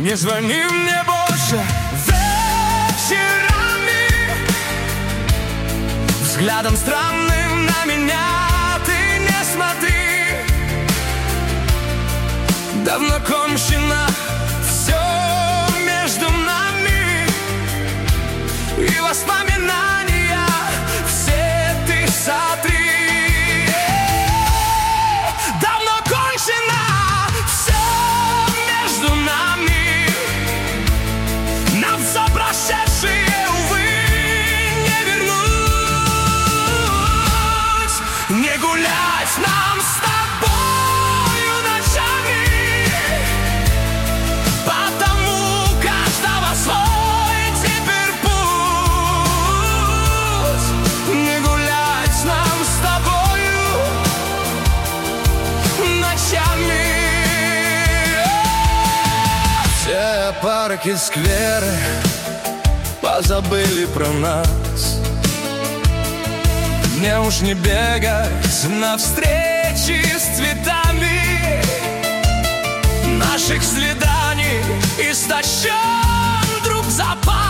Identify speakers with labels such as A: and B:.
A: Не звони мне больше вечерами, взглядом странным на меня ты не смотри. Давно кончено все между нами, и воспоминания все ты сотри. Давно кончено все между нами, нам все прошедшее, увы, не вернуть. Не гулять нам с тобою ночами, потому каждого свой теперь путь. Не гулять нам с тобою ночами. Все парки, скверы позабыли про нас. Мне уж не бегать на встречи с цветами. Наших свиданий истощен друг запас.